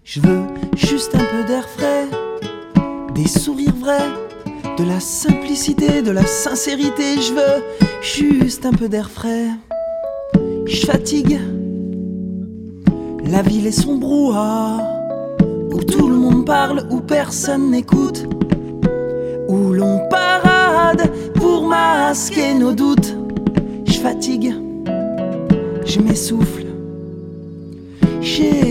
Je veux juste un peu d'air frais, des sourires vrais, de la simplicité, de la sincérité. Je veux juste un peu d'air frais. Je fatigue la ville et son brouhaha, où tout le monde parle, où personne n'écoute, où l'on parade pour masquer nos doutes. Je fatigue, je m'essouffle, j'ai